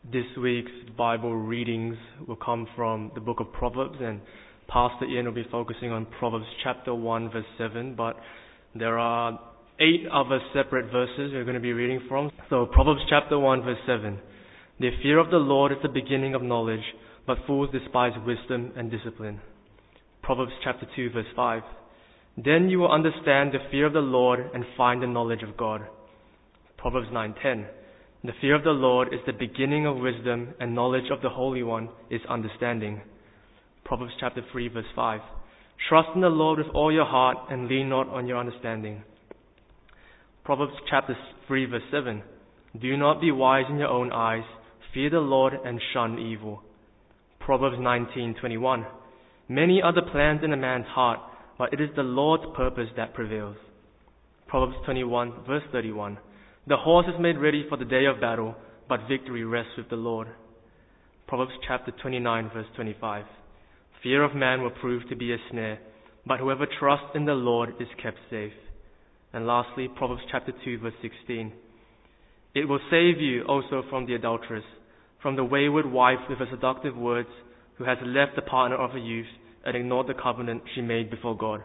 This week's Bible readings will come from the book of Proverbs, and Pastor Ian will be focusing on Proverbs chapter 1 verse 7, but there are 8 other separate verses we're going to be reading from. So Proverbs chapter 1 verse 7. The fear of the Lord is the beginning of knowledge, but fools despise wisdom and discipline. Proverbs chapter 2 verse 5. Then you will understand the fear of the Lord and find the knowledge of God. Proverbs 9:10. The fear of the Lord is the beginning of wisdom, and knowledge of the Holy One is understanding. Proverbs chapter 3 verse 5. Trust in the Lord with all your heart and lean not on your understanding. Proverbs chapter 3 verse 7. Do not be wise in your own eyes. Fear the Lord and shun evil. Proverbs 19:21. Many are the plans in a man's heart, but it is the Lord's purpose that prevails. Proverbs 21 verse 31. The horse is made ready for the day of battle, but victory rests with the Lord. Proverbs chapter 29 verse 25. Fear of man will prove to be a snare, but whoever trusts in the Lord is kept safe. And lastly, Proverbs chapter 2 verse 16. It will save you also from the adulteress, from the wayward wife with her seductive words, who has left the partner of her youth and ignored the covenant she made before God.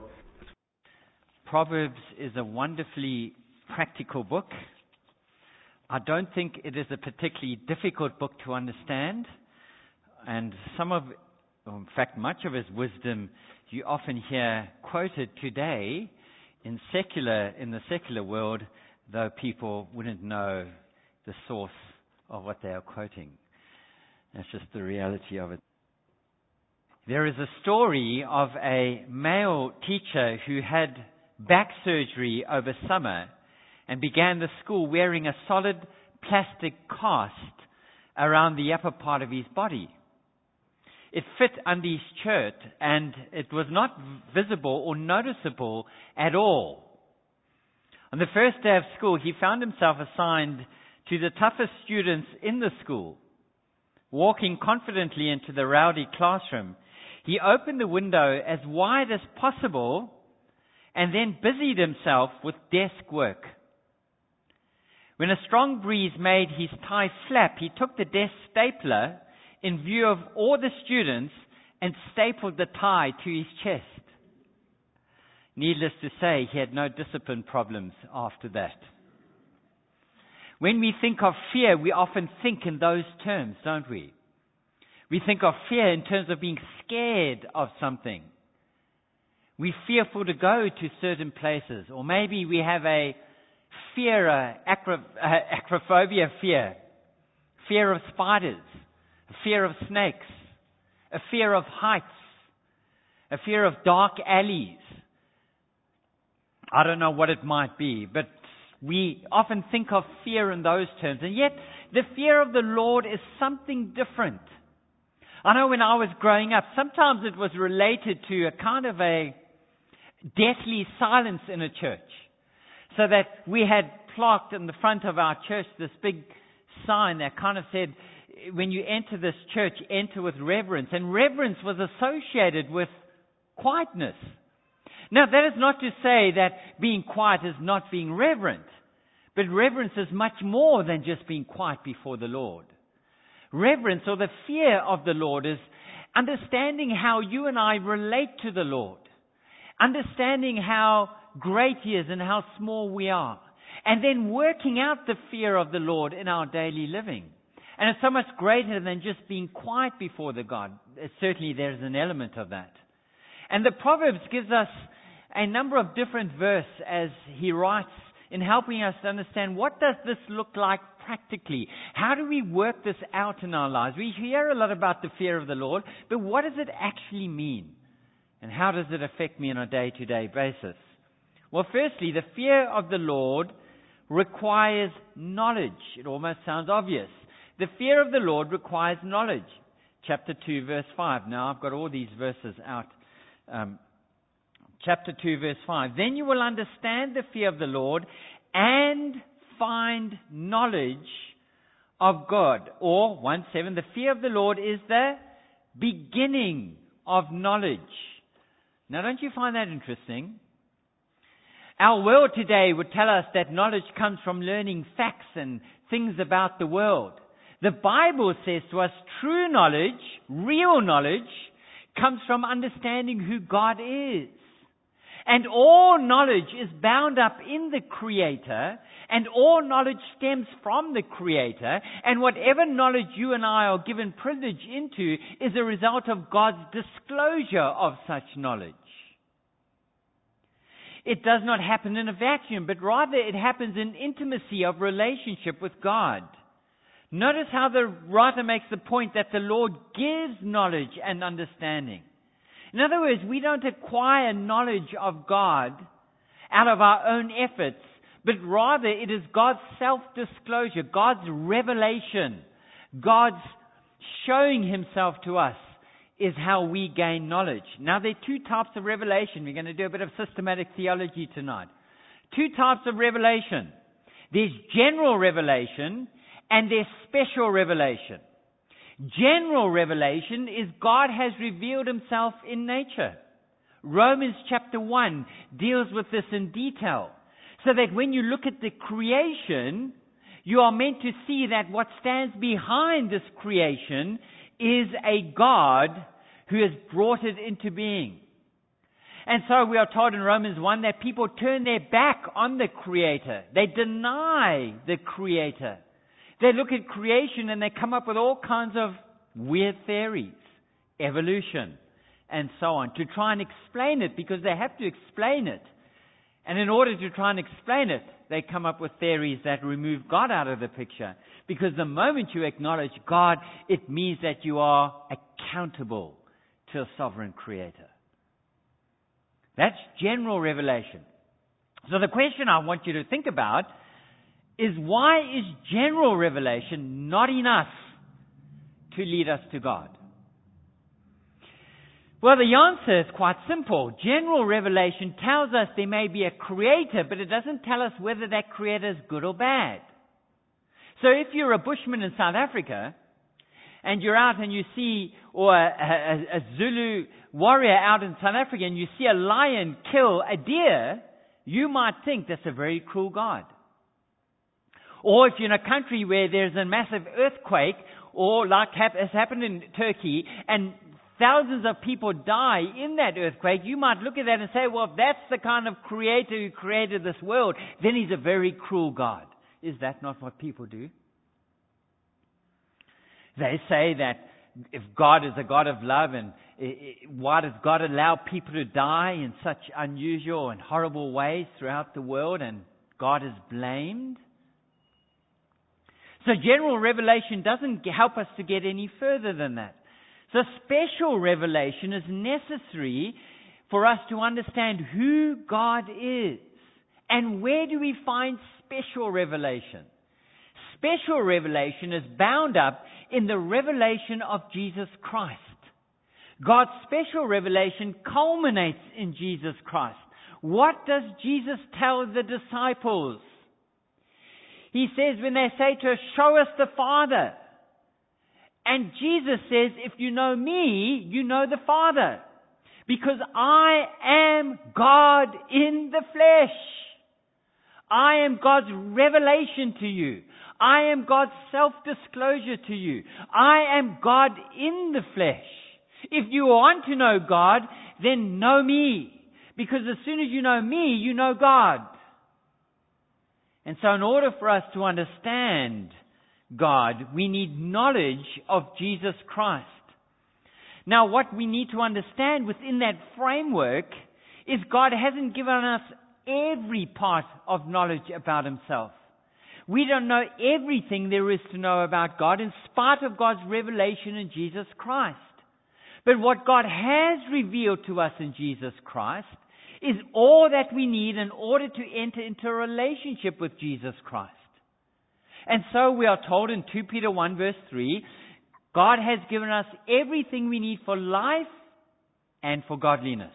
Proverbs is a wonderfully practical book. I don't think it is a particularly difficult book to understand, and in fact, much of his wisdom you often hear quoted today in the secular world, though people wouldn't know the source of what they are quoting. That's just the reality of it. There is a story of a male teacher who had back surgery over summer and began the school wearing a solid plastic cast around the upper part of his body. It fit under his shirt, and it was not visible or noticeable at all. On the first day of school, he found himself assigned to the toughest students in the school. Walking confidently into the rowdy classroom, he opened the window as wide as possible and then busied himself with desk work. When a strong breeze made his tie flap, he took the desk stapler in view of all the students and stapled the tie to his chest. Needless to say, he had no discipline problems after that. When we think of fear, we often think in those terms, don't we? We think of fear in terms of being scared of something. We're fearful to go to certain places, or maybe we have a acrophobia fear of spiders, a fear of snakes, a fear of heights, a fear of dark alleys. I don't know what it might be, but we often think of fear in those terms, and yet the fear of the Lord is something different. I know when I was growing up, sometimes it was related to a kind of a deathly silence in a church. So that we had plaqued in the front of our church this big sign that kind of said, when you enter this church, enter with reverence. And reverence was associated with quietness. Now, that is not to say that being quiet is not being reverent. But reverence is much more than just being quiet before the Lord. Reverence, or the fear of the Lord, is understanding how you and I relate to the Lord. Understanding how great He is and how small we are. And then working out the fear of the Lord in our daily living. And it's so much greater than just being quiet before the God. Certainly there's an element of that. And the Proverbs gives us a number of different verses as he writes in helping us to understand, what does this look like practically? How do we work this out in our lives? We hear a lot about the fear of the Lord, but what does it actually mean? And how does it affect me on a day-to-day basis? Well, firstly, the fear of the Lord requires knowledge. It almost sounds obvious. The fear of the Lord requires knowledge. Chapter 2, verse 5. Now, I've got all these verses out. Chapter 2, verse 5. Then you will understand the fear of the Lord and find knowledge of God. Or, 1:7, the fear of the Lord is the beginning of knowledge. Now, don't you find that interesting? Our world today would tell us that knowledge comes from learning facts and things about the world. The Bible says to us, true knowledge, real knowledge, comes from understanding who God is. And all knowledge is bound up in the Creator, and all knowledge stems from the Creator, and whatever knowledge you and I are given privilege into is a result of God's disclosure of such knowledge. It does not happen in a vacuum, but rather it happens in intimacy of relationship with God. Notice how the writer makes the point that the Lord gives knowledge and understanding. In other words, we don't acquire knowledge of God out of our own efforts, but rather it is God's self-disclosure, God's revelation, God's showing Himself to us is how we gain knowledge. Now, there are two types of revelation. We're going to do a bit of systematic theology tonight. Two types of revelation. There's general revelation and there's special revelation. General revelation is God has revealed Himself in nature. Romans chapter 1 deals with this in detail. So that when you look at the creation, you are meant to see that what stands behind this creation is a God who has brought it into being. And so we are told in Romans 1 that people turn their back on the Creator. They deny the Creator. They look at creation and they come up with all kinds of weird theories, evolution, and so on, to try and explain it, because they have to explain it. And in order to try and explain it, they come up with theories that remove God out of the picture. Because the moment you acknowledge God, it means that you are accountable to a sovereign Creator. That's general revelation. So the question I want you to think about is, why is general revelation not enough to lead us to God? Well, the answer is quite simple. General revelation tells us there may be a creator, but it doesn't tell us whether that creator is good or bad. So if you're a bushman in South Africa, and you're out and you see, or a Zulu warrior out in South Africa, and you see a lion kill a deer, you might think that's a very cruel God. Or if you're in a country where there's a massive earthquake, or like has happened in Turkey, and thousands of people die in that earthquake, you might look at that and say, well, if that's the kind of creator who created this world, then He's a very cruel God. Is that not what people do? They say that if God is a God of love, and why does God allow people to die in such unusual and horrible ways throughout the world, and God is blamed? So general revelation doesn't help us to get any further than that. So special revelation is necessary for us to understand who God is. And where do we find special revelation? Special revelation is bound up in the revelation of Jesus Christ. God's special revelation culminates in Jesus Christ. What does Jesus tell the disciples? He says, when they say to us, show us the Father. And Jesus says, if you know me, you know the Father. Because I am God in the flesh. I am God's revelation to you. I am God's self-disclosure to you. I am God in the flesh. If you want to know God, then know me. Because as soon as you know me, you know God. And so in order for us to understand God, we need knowledge of Jesus Christ. Now, what we need to understand within that framework is God hasn't given us every part of knowledge about Himself. We don't know everything there is to know about God in spite of God's revelation in Jesus Christ. But what God has revealed to us in Jesus Christ is all that we need in order to enter into a relationship with Jesus Christ. And so we are told in 2 Peter 1 verse 3, God has given us everything we need for life and for godliness.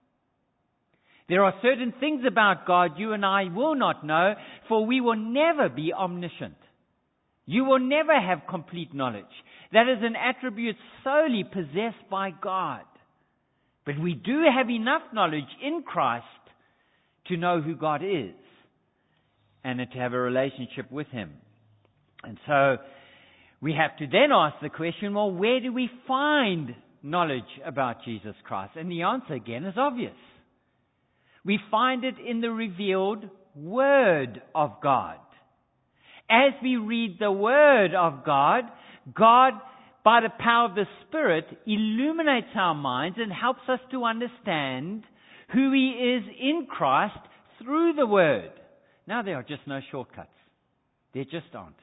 There are certain things about God you and I will not know, for we will never be omniscient. You will never have complete knowledge. That is an attribute solely possessed by God. But we do have enough knowledge in Christ to know who God is and to have a relationship with Him. And so We have to then ask the question, well, where do we find knowledge about Jesus Christ? And the answer again is obvious. We find it in the revealed Word of God. As we read the Word of God, God, by the power of the Spirit, illuminates our minds and helps us to understand who He is in Christ through the Word. Now, there are just no shortcuts. There just aren't.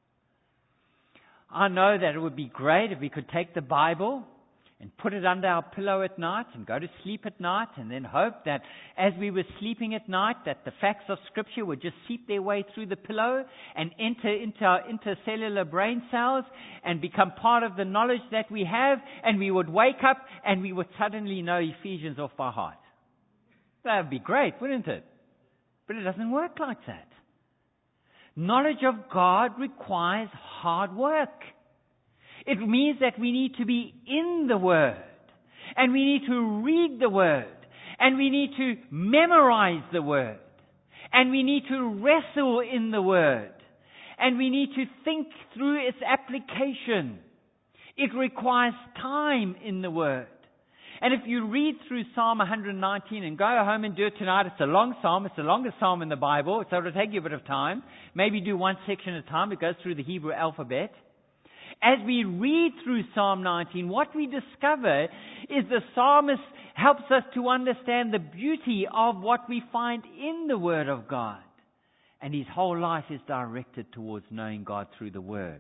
I know that it would be great if we could take the Bible and put it under our pillow at night and go to sleep at night and then hope that as we were sleeping at night that the facts of Scripture would just seep their way through the pillow and enter into our intercellular brain cells and become part of the knowledge that we have, and we would wake up and we would suddenly know Ephesians off by heart. That would be great, wouldn't it? But it doesn't work like that. Knowledge of God requires hard work. It means that we need to be in the Word, and we need to read the Word, and we need to memorize the Word, and we need to wrestle in the Word, and we need to think through its application. It requires time in the Word. And if you read through Psalm 119 and go home and do it tonight, it's a long psalm. It's the longest psalm in the Bible, so it'll take you a bit of time. Maybe do one section at a time. It goes through the Hebrew alphabet. As we read through Psalm 19, what we discover is the psalmist helps us to understand the beauty of what we find in the Word of God. And his whole life is directed towards knowing God through the Word.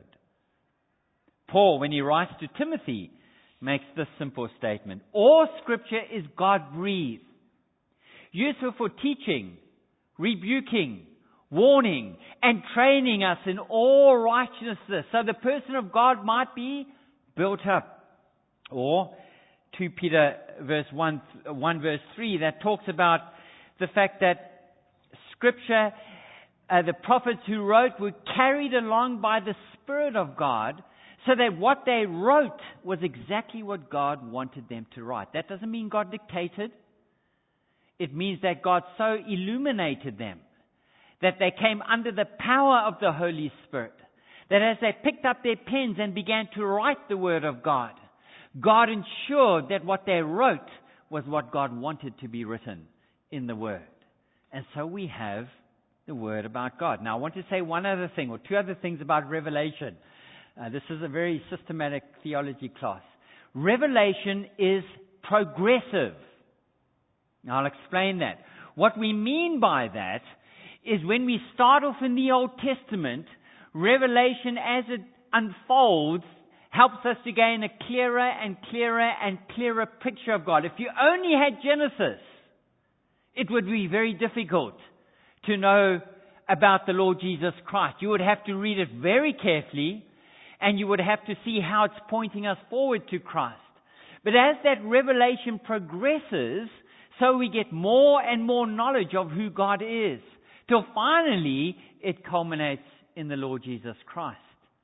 Paul, when he writes to Timothy, makes this simple statement: all Scripture is God-breathed, useful for teaching, rebuking, warning, and training us in all righteousness, so the person of God might be built up. Or 2 Peter verse 1 verse 3, that talks about the fact that Scripture, the prophets who wrote, were carried along by the Spirit of God, so that what they wrote was exactly what God wanted them to write. That doesn't mean God dictated. It means that God so illuminated them that they came under the power of the Holy Spirit, that as they picked up their pens and began to write the Word of God, God ensured that what they wrote was what God wanted to be written in the Word. And so we have the Word about God. Now I want to say one other thing, or two other things about Revelation. This is a very systematic theology class. Revelation is progressive. Now I'll explain that. What we mean by that is when we start off in the Old Testament, Revelation as it unfolds helps us to gain a clearer and clearer and clearer picture of God. If you only had Genesis, it would be very difficult to know about the Lord Jesus Christ. You would have to read it very carefully, and you would have to see how it's pointing us forward to Christ. But as that revelation progresses, so we get more and more knowledge of who God is, till finally it culminates in the Lord Jesus Christ.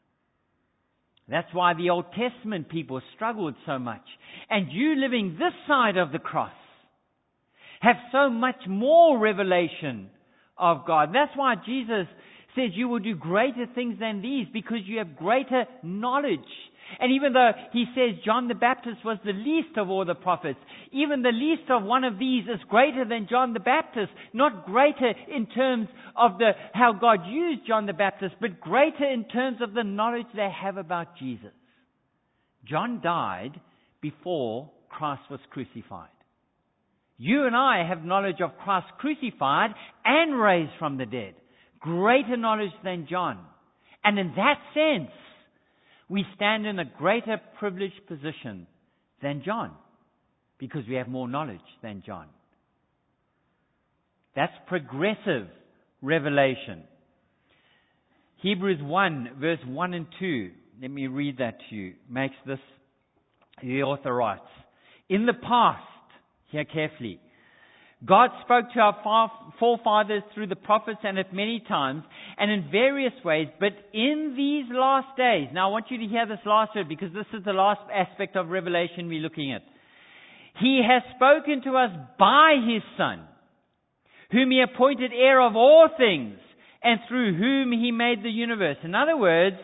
That's why the Old Testament people struggled so much. And you living this side of the cross have so much more revelation of God. That's why Jesus says you will do greater things than these, because you have greater knowledge. And even though he says John the Baptist was the least of all the prophets, even the least of one of these is greater than John the Baptist. Not greater in terms of how God used John the Baptist, but greater in terms of the knowledge they have about Jesus. John died before Christ was crucified. You and I have knowledge of Christ crucified and raised from the dead. Greater knowledge than John. And in that sense, we stand in a greater privileged position than John, because we have more knowledge than John. That's progressive revelation. Hebrews 1, verse 1 and 2. Let me read that to you. Makes this, the author writes, in the past, hear carefully, God spoke to our forefathers through the prophets and at many times and in various ways, but in these last days. Now I want you to hear this last word, because this is the last aspect of Revelation we're looking at. He has spoken to us by His Son, whom He appointed heir of all things, and through whom He made the universe. In other words,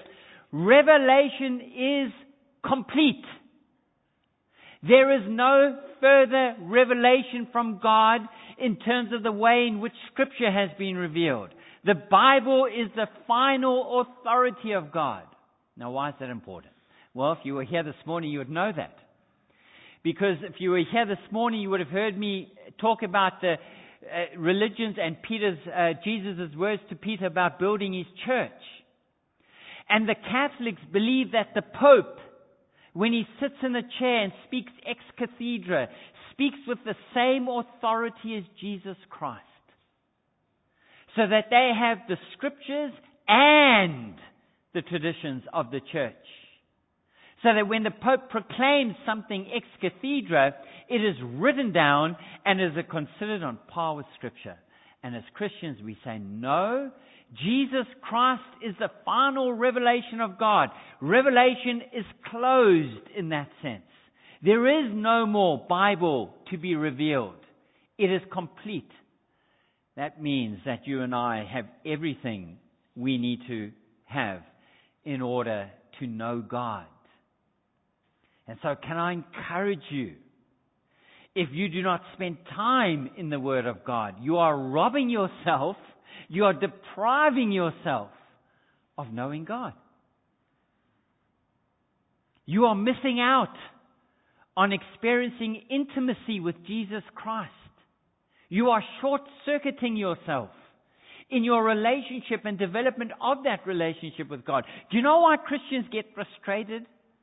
Revelation is complete. There is no further revelation from God in terms of the way in which Scripture has been revealed. The Bible is the final authority of God. Now, why is that important? Well, if you were here this morning, you would know that. Because if you were here this morning, you would have heard me talk about the religions and Jesus' words to Peter about building his church. And the Catholics believe that the Pope, when he sits in a chair and speaks ex cathedra, speaks with the same authority as Jesus Christ. So that they have the Scriptures and the traditions of the church. So that when the Pope proclaims something ex cathedra, it is written down and is considered on par with Scripture. And as Christians, we say, no, Jesus Christ is the final revelation of God. Revelation is closed in that sense. There is no more Bible to be revealed. It is complete. That means that you and I have everything we need to have in order to know God. And so can I encourage you, if you do not spend time in the Word of God, you are robbing yourself, you are depriving yourself of knowing God. You are missing out on experiencing intimacy with Jesus Christ. You are short-circuiting yourself in your relationship and development of that relationship with God. Do you know why Christians get frustrated?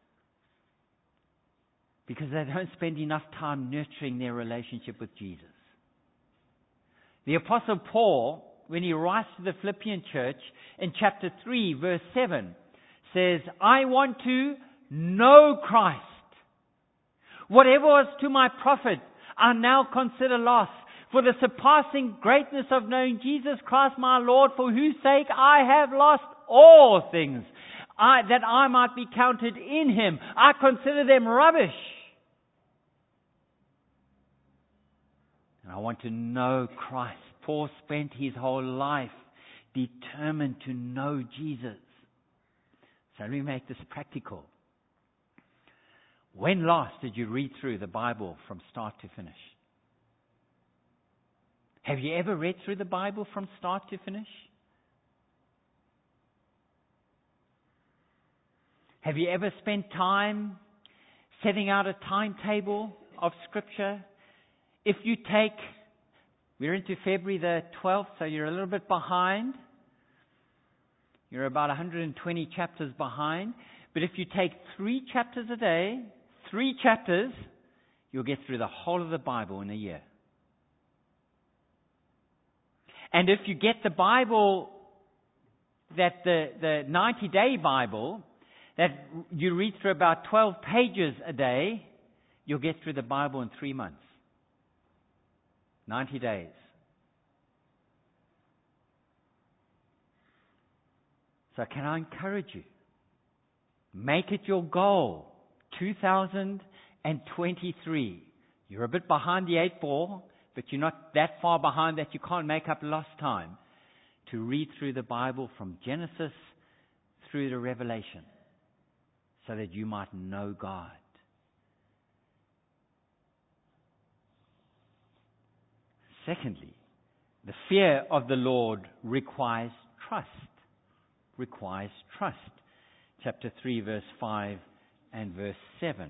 Because they don't spend enough time nurturing their relationship with Jesus. The Apostle Paul, when he writes to the Philippian church in chapter 3, verse 7, says, I want to know Christ. Whatever was to my profit, I now consider loss, for the surpassing greatness of knowing Jesus Christ my Lord, for whose sake I have lost all things, that I might be counted in Him. I consider them rubbish. And I want to know Christ. Paul spent his whole life determined to know Jesus. So let me make this practical. When last did you read through the Bible from start to finish? Have you ever read through the Bible from start to finish? Have you ever spent time setting out a timetable of Scripture? If you take, we're into February the 12th, so you're a little bit behind. You're about 120 chapters behind. But if you take 3 chapters a day, 3 chapters, you'll get through the whole of the Bible in a year. And if you get the Bible, that the 90-day Bible, that you read through about 12 pages a day, you'll get through the Bible in 3 months. 90 days. So can I encourage you? Make it your goal. 2023. You're a bit behind the 8 ball, but you're not that far behind that you can't make up lost time to read through the Bible from Genesis through to Revelation so that you might know God. Secondly, the fear of the Lord requires trust. Requires trust. Chapter 3, verse 5 and verse 7.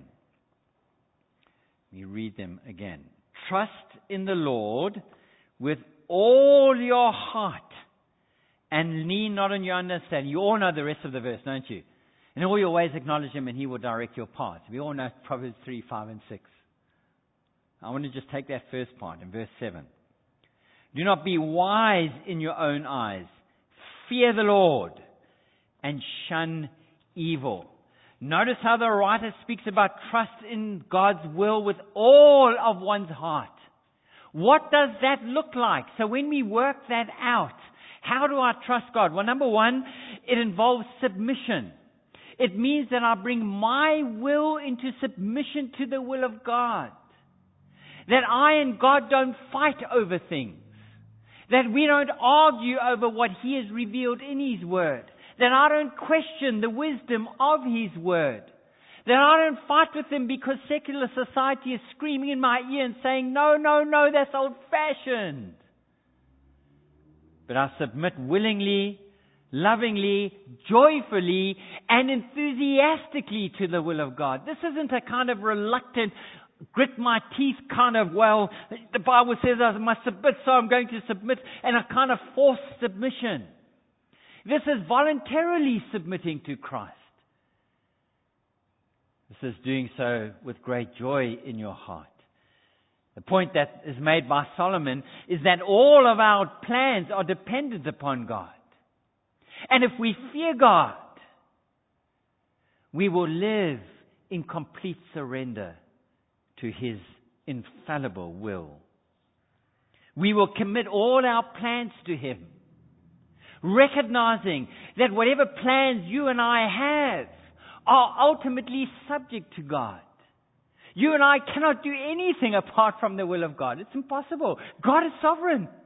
We read them again. Trust in the Lord with all your heart and lean not on your understanding. You all know the rest of the verse, don't you? In all your ways acknowledge Him and He will direct your paths. We all know Proverbs 3, 5 and 6. I want to just take that first part in verse 7. Do not be wise in your own eyes. Fear the Lord and shun evil. Notice how the writer speaks about trust in God's will with all of one's heart. What does that look like? So when we work that out, how do I trust God? Well, number one, it involves submission. It means that I bring my will into submission to the will of God. That I and God don't fight over things. That we don't argue over what He has revealed in His Word. That I don't question the wisdom of His Word. That I don't fight with Him because secular society is screaming in my ear and saying, no, no, no, that's old-fashioned. But I submit willingly, lovingly, joyfully, and enthusiastically to the will of God. This isn't a kind of reluctant, grit my teeth kind of, well, the Bible says I must submit, so I'm going to submit, and a kind of forced submission. This is voluntarily submitting to Christ. This is doing so with great joy in your heart. The point that is made by Solomon is that all of our plans are dependent upon God. And if we fear God, we will live in complete surrender to His infallible will. We will commit all our plans to Him, recognizing that whatever plans you and I have are ultimately subject to God. You and I cannot do anything apart from the will of God. It's impossible. God is sovereign. In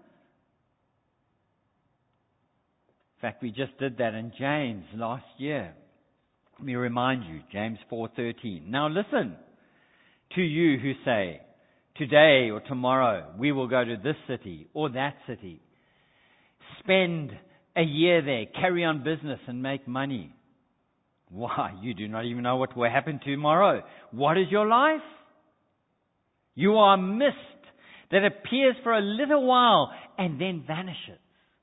fact, we just did that in James last year. Let me remind you, James 4:13. Now listen to you who say, today or tomorrow we will go to this city or that city. Spend a year there, carry on business and make money. Why, you do not even know what will happen tomorrow. What is your life? You are a mist that appears for a little while and then vanishes.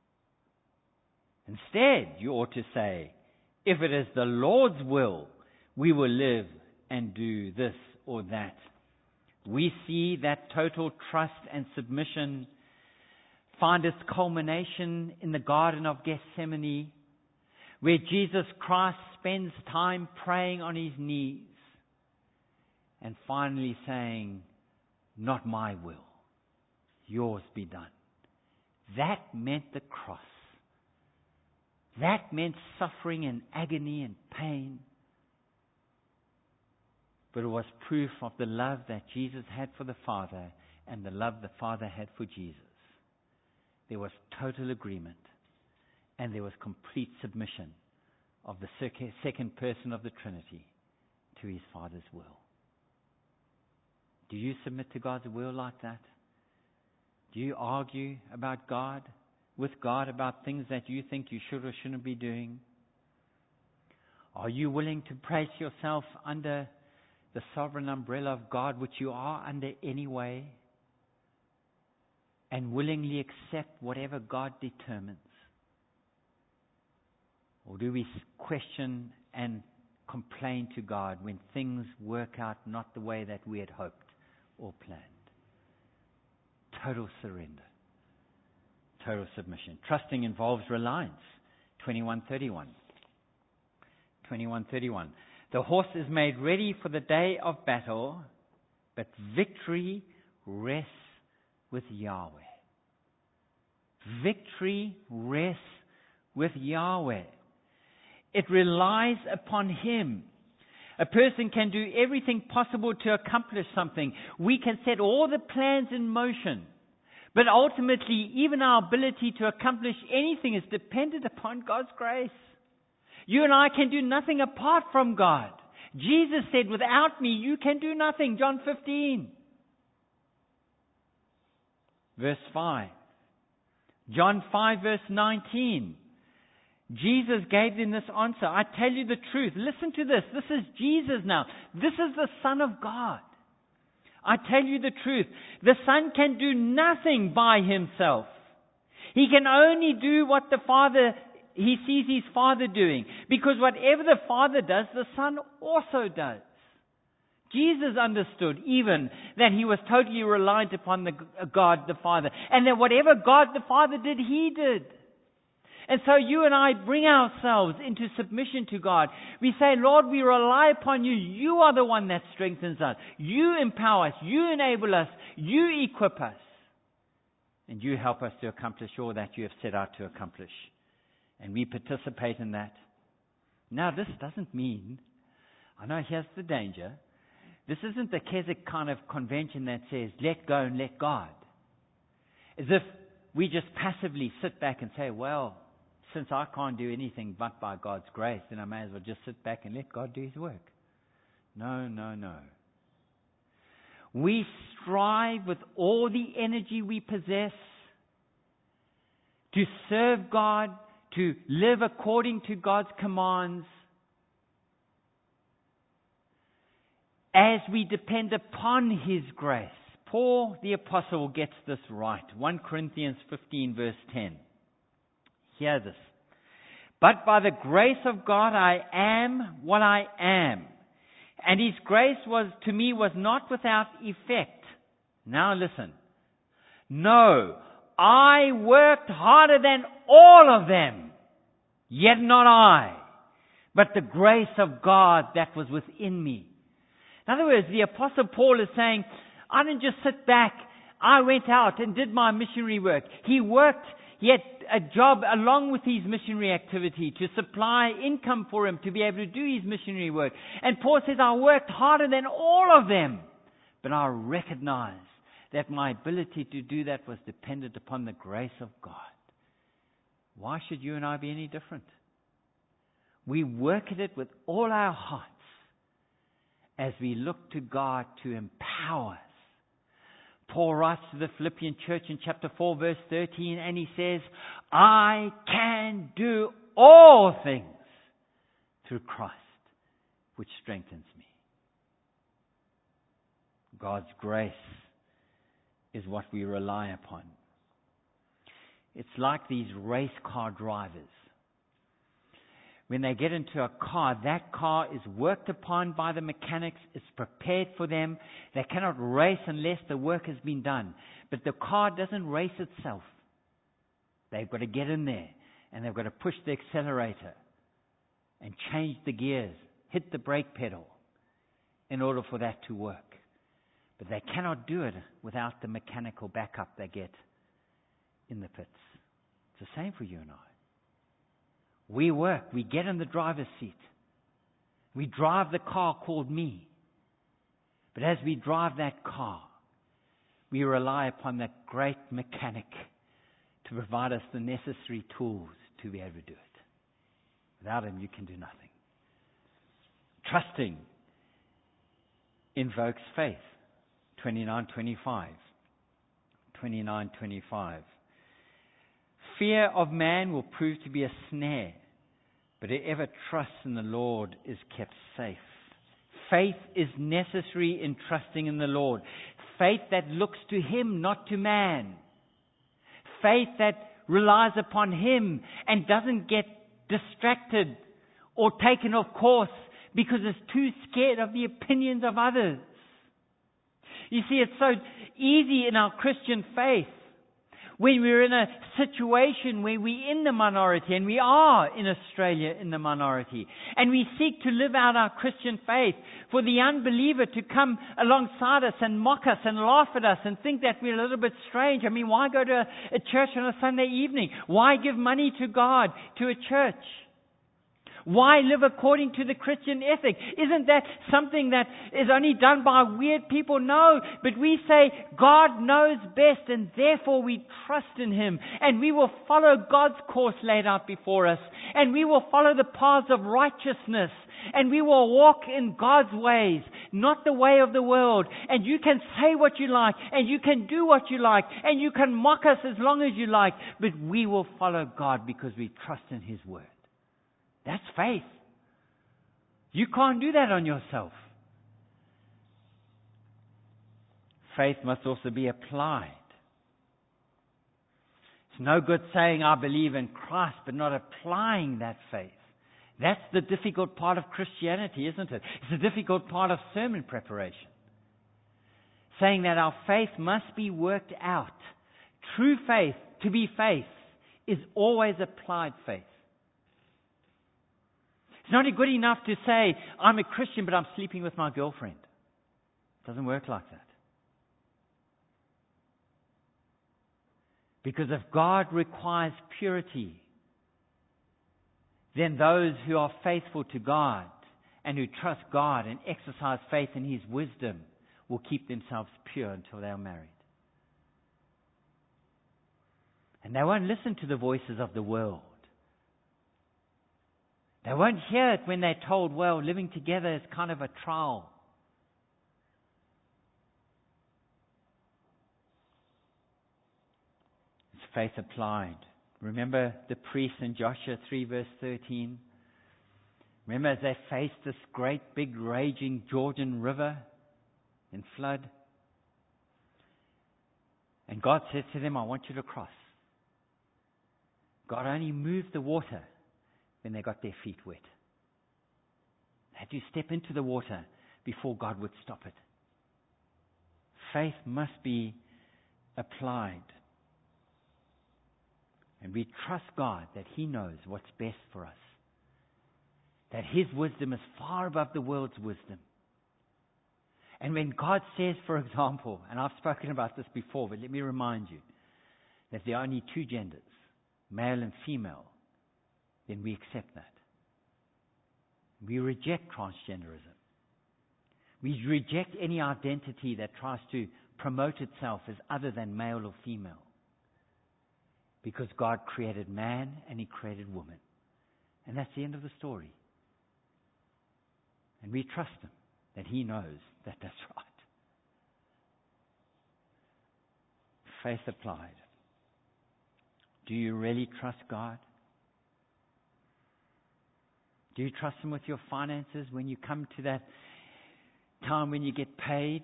Instead, you ought to say, if it is the Lord's will, we will live and do this or that. We see that total trust and submission find its culmination in the Garden of Gethsemane, where Jesus Christ spends time praying on His knees and finally saying, not my will, yours be done. That meant the cross. That meant suffering and agony and pain. But it was proof of the love that Jesus had for the Father and the love the Father had for Jesus. There was total agreement and there was complete submission of the second person of the Trinity to His Father's will. Do you submit to God's will like that? Do you argue about God, with God, about things that you think you should or shouldn't be doing? Are you willing to place yourself under the sovereign umbrella of God, which you are under anyway, and willingly accept whatever God determines? Or do we question and complain to God when things work out not the way that we had hoped or planned? Total surrender. Total submission. Trusting involves reliance. 21:31. 21:31. The horse is made ready for the day of battle, but victory rests with Yahweh. Victory rests with Yahweh. It relies upon Him. A person can do everything possible to accomplish something. We can set all the plans in motion. But ultimately, even our ability to accomplish anything is dependent upon God's grace. You and I can do nothing apart from God. Jesus said, without me, you can do nothing. John 15. Verse 5. John 5, verse 19. Jesus gave them this answer. I tell you the truth. Listen to this. This is Jesus now. This is the Son of God. I tell you the truth. The Son can do nothing by Himself. He can only do what He sees His Father doing. Because whatever the Father does, the Son also does. Jesus understood even that He was totally reliant upon God the Father. And that whatever God the Father did, He did. And so you and I bring ourselves into submission to God. We say, Lord, we rely upon You. You are the one that strengthens us. You empower us. You enable us. You equip us. And You help us to accomplish all that You have set out to accomplish. And we participate in that. Now, this doesn't mean, I know here's the danger, this isn't the Keswick kind of convention that says, let go and let God. As if we just passively sit back and say, well, since I can't do anything but by God's grace, then I may as well just sit back and let God do His work. No, no, no. We strive with all the energy we possess to serve God, to live according to God's commands, as we depend upon His grace. Paul the Apostle gets this right. 1 Corinthians 15 verse 10. Hear this. But by the grace of God I am what I am. And His grace to me was not without effect. Now listen. No, I worked harder than all of them. Yet not I, but the grace of God that was within me. In other words, the Apostle Paul is saying, I didn't just sit back. I went out and did my missionary work. He worked, yet a job along with his missionary activity to supply income for him to be able to do his missionary work. And Paul says, I worked harder than all of them. But I recognize that my ability to do that was dependent upon the grace of God. Why should you and I be any different? We work at it with all our hearts as we look to God to empower us. Paul writes to the Philippian church in chapter 4 verse 13, and he says, I can do all things through Christ, which strengthens me. God's grace is what we rely upon. It's like these race car drivers. When they get into a car, that car is worked upon by the mechanics. It's prepared for them. They cannot race unless the work has been done. But the car doesn't race itself. They've got to get in there and they've got to push the accelerator and change the gears, hit the brake pedal in order for that to work. But they cannot do it without the mechanical backup they get in the pits. It's the same for you and I. We work. We get in the driver's seat. We drive the car called me. But as we drive that car, we rely upon that great mechanic to provide us the necessary tools to be able to do it. Without him, you can do nothing. Trusting invokes faith. 29:25. 29:25. Fear of man will prove to be a snare, but whoever trusts in the Lord is kept safe. Faith is necessary in trusting in the Lord. Faith that looks to Him, not to man. Faith that relies upon Him and doesn't get distracted or taken off course because it's too scared of the opinions of others. You see, it's so easy in our Christian faith when we're in a situation where we're in the minority, and we are in Australia in the minority, and we seek to live out our Christian faith, for the unbeliever to come alongside us and mock us and laugh at us and think that we're a little bit strange. I mean, why go to a church on a Sunday evening? Why give money to God, to a church? Why live according to the Christian ethic? Isn't that something that is only done by weird people? No, but we say God knows best, and therefore we trust in Him, and we will follow God's course laid out before us, and we will follow the paths of righteousness, and we will walk in God's ways, not the way of the world. And you can say what you like, and you can do what you like, and you can mock us as long as you like, but we will follow God because we trust in His word. That's faith. You can't do that on yourself. Faith must also be applied. It's no good saying I believe in Christ, but not applying that faith. That's the difficult part of Christianity, isn't it? It's the difficult part of sermon preparation. Saying that our faith must be worked out. True faith, to be faith, is always applied faith. It's not good enough to say, I'm a Christian, but I'm sleeping with my girlfriend. It doesn't work like that. Because if God requires purity, then those who are faithful to God and who trust God and exercise faith in His wisdom will keep themselves pure until they are married. And they won't listen to the voices of the world. They won't hear it when they're told, well, living together is kind of a trial. It's faith applied. Remember the priests in Joshua 3 verse 13? Remember as they faced this great big raging Jordan River in flood? And God said to them, I want you to cross. God only moved the water when they got their feet wet. They had to step into the water before God would stop it. Faith must be applied. And we trust God that He knows what's best for us. That His wisdom is far above the world's wisdom. And when God says, for example, and I've spoken about this before, but let me remind you, that there are only two genders, male and female, then we accept that. We reject transgenderism. We reject any identity that tries to promote itself as other than male or female. Because God created man and He created woman. And that's the end of the story. And we trust Him that He knows that that's right. Faith applied. Do you really trust God? Do you trust Him with your finances when you come to that time when you get paid?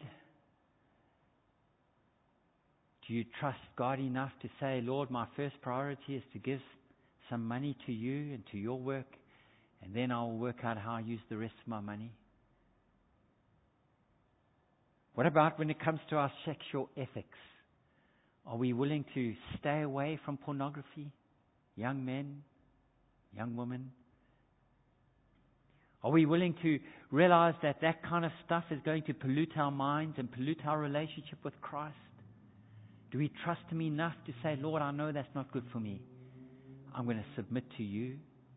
Do you trust God enough to say, Lord, my first priority is to give some money to You and to Your work, and then I'll work out how I use the rest of my money? What about when it comes to our sexual ethics? Are we willing to stay away from pornography? Young men, young women? Are we willing to realize that that kind of stuff is going to pollute our minds and pollute our relationship with Christ? Do we trust Him enough to say, Lord, I know that's not good for me. I'm going to submit to You.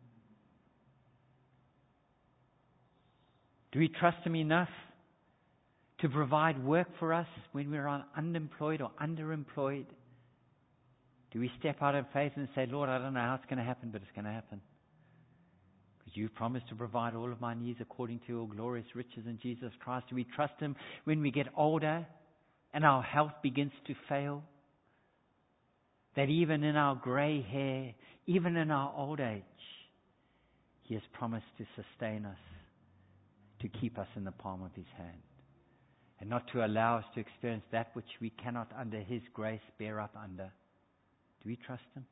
Do we trust Him enough to provide work for us when we're unemployed or underemployed? Do we step out in faith and say, Lord, I don't know how it's going to happen, but it's going to happen? Because You've promised to provide all of my needs according to Your glorious riches in Jesus Christ. Do we trust Him when we get older and our health begins to fail? That even in our grey hair, even in our old age, He has promised to sustain us, to keep us in the palm of His hand, and not to allow us to experience that which we cannot under His grace bear up under. Do we trust Him?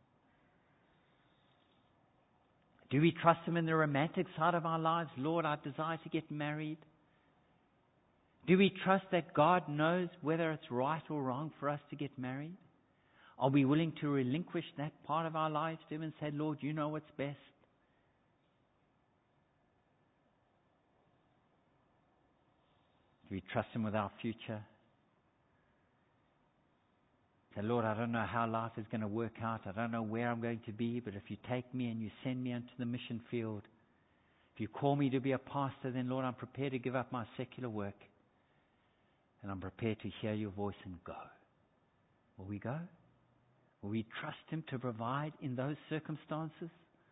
Do we trust Him in the romantic side of our lives? Lord, I desire to get married. Do we trust that God knows whether it's right or wrong for us to get married? Are we willing to relinquish that part of our lives to Him and say, Lord, You know what's best? Do we trust Him with our future? Say, Lord, I don't know how life is going to work out. I don't know where I'm going to be, but if You take me and You send me into the mission field, if You call me to be a pastor, then Lord, I'm prepared to give up my secular work. And I'm prepared to hear Your voice and go. Will we go? Will we trust Him to provide in those circumstances?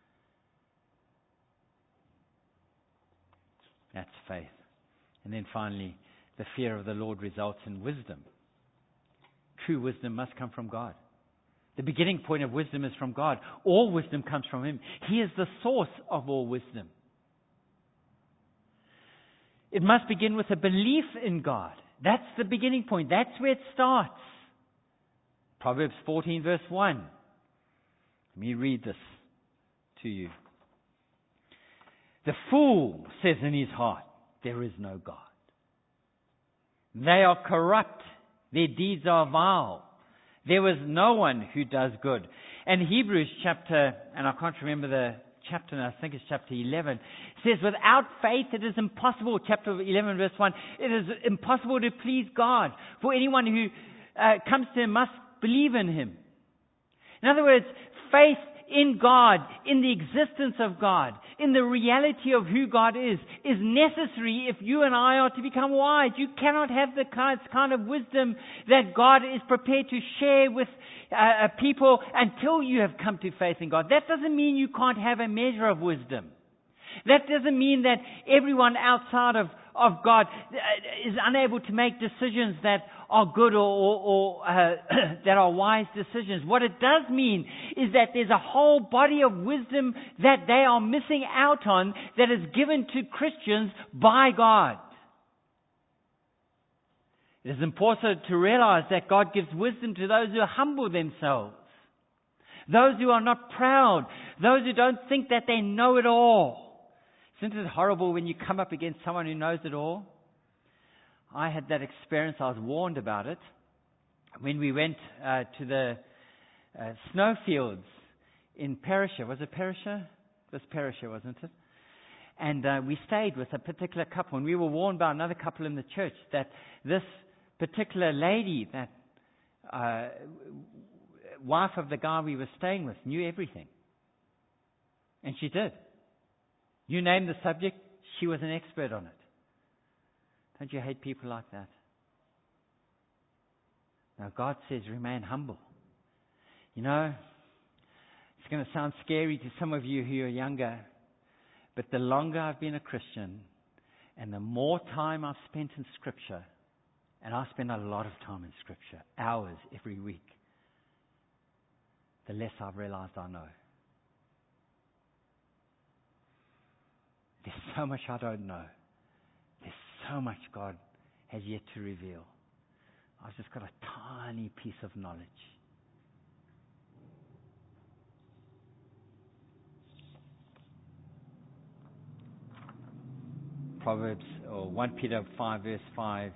That's faith. And then finally, the fear of the Lord results in wisdom. True wisdom must come from God. The beginning point of wisdom is from God. All wisdom comes from Him. He is the source of all wisdom. It must begin with a belief in God. That's the beginning point. That's where it starts. Proverbs 14 verse 1. Let me read this to you. The fool says in his heart, there is no God. They are corrupt. Their deeds are vile. There is no one who does good. And Hebrews chapter, and I can't remember the chapter, I think it's chapter 11, says, without faith it is impossible, chapter 11 verse 1, it is impossible to please God. For anyone who comes to Him must believe in Him. In other words, faith in God, in the existence of God, in the reality of who God is necessary if you and I are to become wise. You cannot have the kind of wisdom that God is prepared to share with people until you have come to faith in God. That doesn't mean you can't have a measure of wisdom. That doesn't mean that everyone outside of God is unable to make decisions that are good or that are wise decisions. What it does mean is that there's a whole body of wisdom that they are missing out on that is given to Christians by God. It is important to realize that God gives wisdom to those who humble themselves, those who are not proud, those who don't think that they know it all. Isn't it horrible when you come up against someone who knows it all? I had that experience. I was warned about it when we went to the snowfields in Perisher. Was it Perisher? It was Perisher, wasn't it? And we stayed with a particular couple, and we were warned by another couple in the church that this particular lady, that wife of the guy we were staying with, knew everything. And she did. You name the subject, she was an expert on it. Don't you hate people like that? Now God says, remain humble. You know, it's going to sound scary to some of you who are younger, but the longer I've been a Christian and the more time I've spent in Scripture, and I spend a lot of time in Scripture, hours every week, the less I've realized I know. There's so much I don't know. There's so much God has yet to reveal. I've just got a tiny piece of knowledge. Proverbs, or 1 Peter 5 verse 5.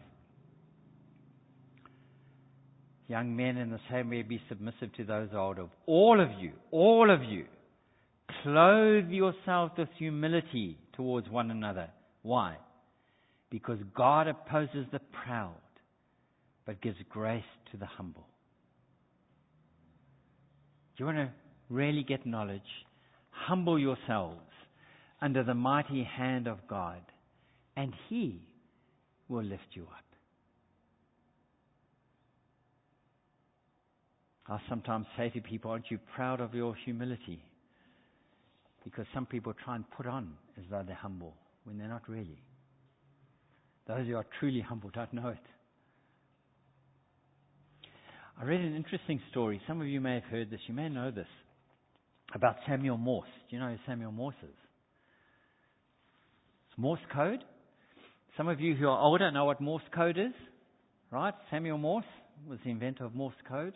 Young men in the same way be submissive to those older. All of you, clothe yourselves with humility towards one another. Why? Because God opposes the proud, but gives grace to the humble. Do you want to really get knowledge? Humble yourselves under the mighty hand of God, and He will lift you up. I sometimes say to people, aren't you proud of your humility? Because some people try and put on as though they're humble when they're not really. Those who are truly humble don't know it. I read an interesting story. Some of you may have heard this. You may know this. About Samuel Morse. Do you know who Samuel Morse is? It's Morse code. Some of you who are older know what Morse code is. Right? Samuel Morse was the inventor of Morse code.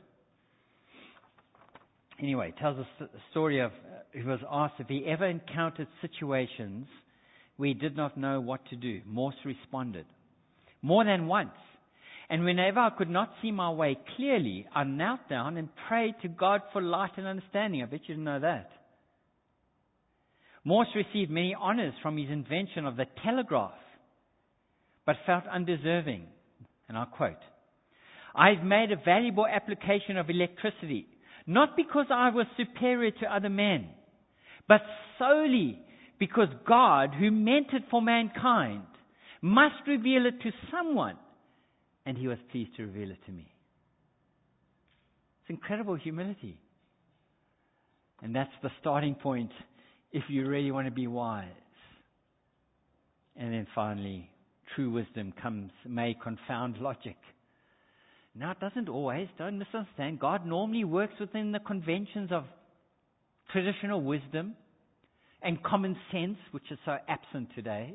Anyway, it tells us a story of he was asked if he ever encountered situations where he did not know what to do. Morse responded, more than once. And whenever I could not see my way clearly, I knelt down and prayed to God for light and understanding. I bet you didn't know that. Morse received many honors from his invention of the telegraph, but felt undeserving. And I quote, I've made a valuable application of electricity, not because I was superior to other men, but solely because God, who meant it for mankind, must reveal it to someone, and He was pleased to reveal it to me. It's incredible humility. And that's the starting point if you really want to be wise. And then finally, true wisdom may confound logic. Now, it doesn't always. Don't misunderstand. God normally works within the conventions of traditional wisdom and common sense, which is so absent today.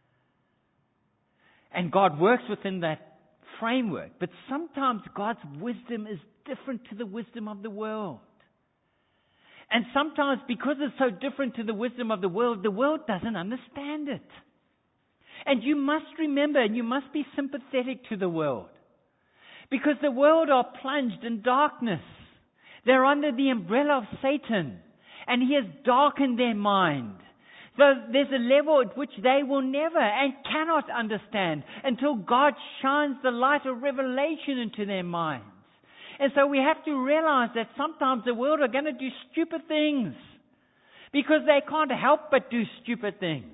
And God works within that framework. But sometimes God's wisdom is different to the wisdom of the world. And sometimes because it's so different to the wisdom of the world doesn't understand it. And you must remember, and you must be sympathetic to the world. Because the world are plunged in darkness. They're under the umbrella of Satan. And he has darkened their mind. So there's a level at which they will never and cannot understand until God shines the light of revelation into their minds. And so we have to realize that sometimes the world are going to do stupid things. Because they can't help but do stupid things.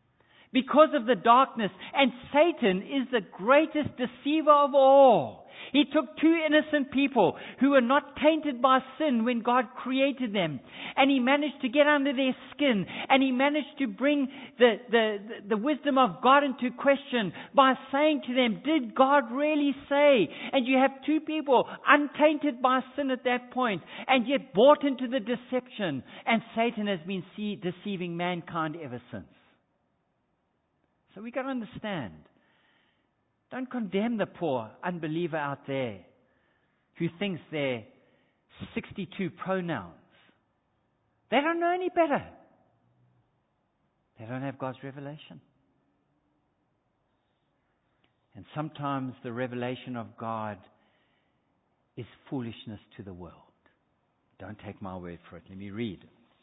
Because of the darkness. And Satan is the greatest deceiver of all. He took two innocent people who were not tainted by sin when God created them, and He managed to get under their skin, and He managed to bring the wisdom of God into question by saying to them, did God really say? And you have two people untainted by sin at that point, and yet bought into the deception, and Satan has been deceiving mankind ever since. So we got to understand. Don't condemn the poor unbeliever out there who thinks they're 62 pronouns. They don't know any better. They don't have God's revelation. And sometimes the revelation of God is foolishness to the world. Don't take my word for it. Let me read.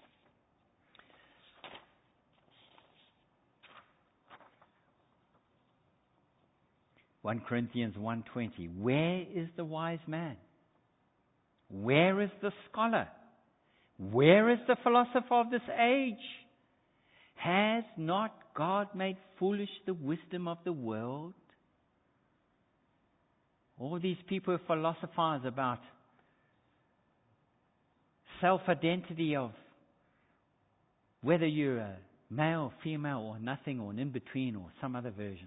(1 Corinthians 1:20). Where is the wise man? Where is the scholar? Where is the philosopher of this age? Has not God made foolish the wisdom of the world? All these people who philosophize about self-identity of whether you're a male, female, or nothing, or an in-between, or some other version.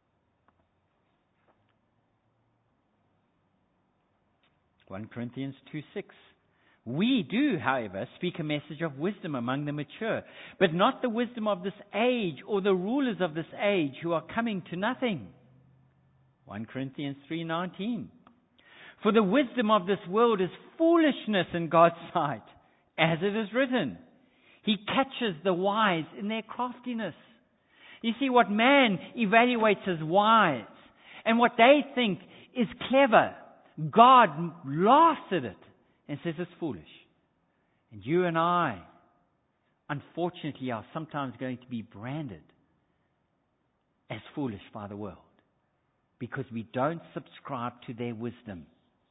1 Corinthians 2:6. We do, however, speak a message of wisdom among the mature, but not the wisdom of this age or the rulers of this age who are coming to nothing. 1 Corinthians 3:19. For the wisdom of this world is foolishness in God's sight, as it is written, He catches the wise in their craftiness. You see, what man evaluates as wise and what they think is clever, God laughs at it and says it's foolish. And you and I, unfortunately, are sometimes going to be branded as foolish by the world because we don't subscribe to their wisdom.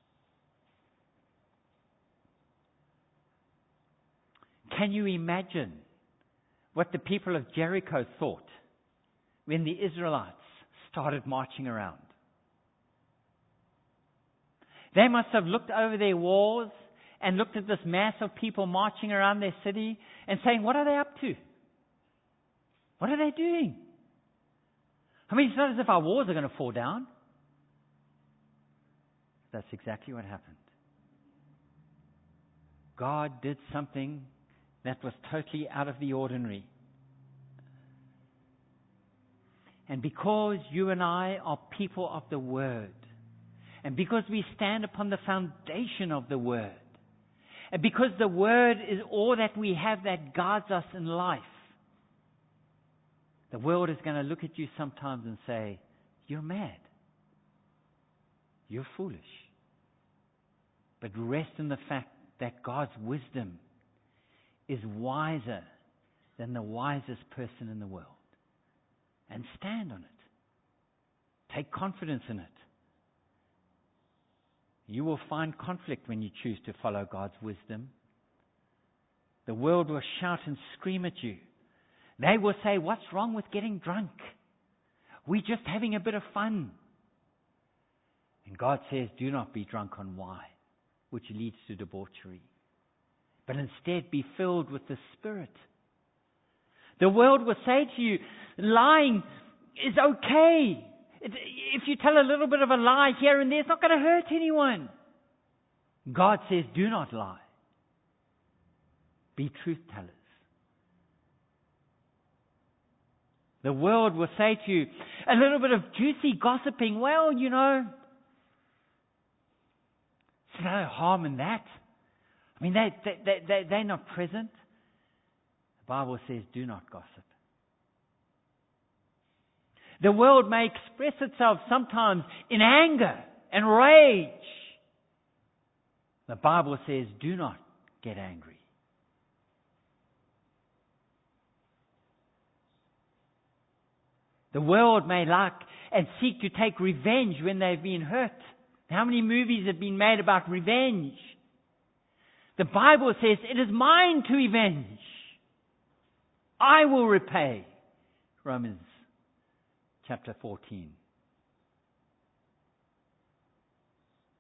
Can you imagine what the people of Jericho thought when the Israelites started marching around? They must have looked over their walls and looked at this mass of people marching around their city and saying, what are they up to? What are they doing? I mean, it's not as if our walls are going to fall down. That's exactly what happened. God did something that was totally out of the ordinary. And because you and I are people of the Word, and because we stand upon the foundation of the Word, and because the Word is all that we have that guides us in life, the world is going to look at you sometimes and say, you're mad. You're foolish. But rest in the fact that God's wisdom is wiser than the wisest person in the world. And stand on it. Take confidence in it. You will find conflict when you choose to follow God's wisdom. The world will shout and scream at you. They will say, what's wrong with getting drunk? We're just having a bit of fun. And God says, do not be drunk on wine, which leads to debauchery, but instead be filled with the Spirit. The world will say to you, lying is okay. If you tell a little bit of a lie here and there, it's not going to hurt anyone. God says, do not lie. Be truth tellers. The world will say to you, a little bit of juicy gossiping, well, you know, there's no harm in that. I mean, they're not present. The Bible says, do not gossip. The world may express itself sometimes in anger and rage. The Bible says, do not get angry. The world may like and seek to take revenge when they've been hurt. How many movies have been made about revenge? The Bible says, it is mine to avenge. I will repay. Romans chapter 14.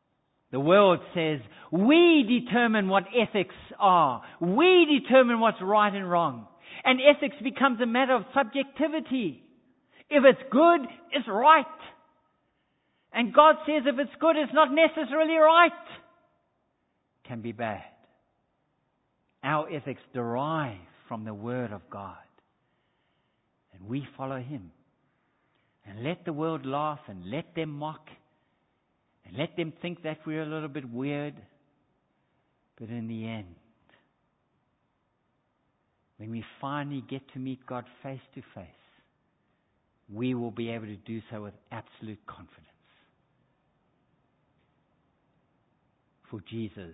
The world says, we determine what ethics are. We determine what's right and wrong. And ethics becomes a matter of subjectivity. If it's good, it's right. And God says if it's good, it's not necessarily right. It can be bad. Our ethics derive from the Word of God. And we follow Him. And let the world laugh and let them mock. And let them think that we're a little bit weird. But in the end, when we finally get to meet God face to face, we will be able to do so with absolute confidence. For Jesus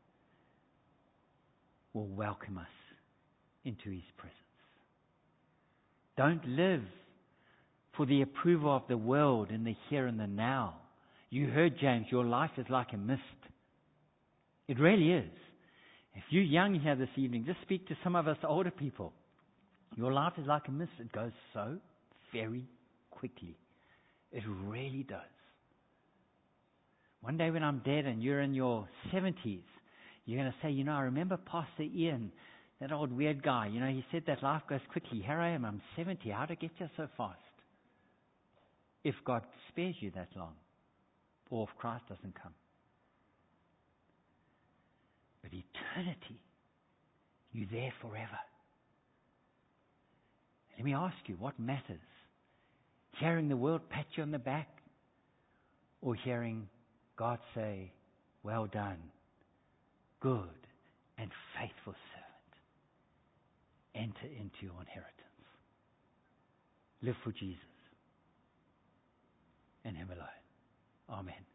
will welcome us into His presence. Don't live for the approval of the world in the here and the now. You heard James, your life is like a mist. It really is. If you're young here this evening, just speak to some of us older people. Your life is like a mist. It goes so very quickly. It really does. One day when I'm dead and you're in your 70s, you're going to say, I remember Pastor Ian, that old weird guy. He said that life goes quickly. Here I am, I'm 70. How did I get here so fast? If God spares you that long, or if Christ doesn't come. But eternity, you're there forever. Let me ask you, what matters? Hearing the world pat you on the back, or hearing God say, well done, good and faithful servant. Enter into your inheritance. Live for Jesus and Him alone. Amen.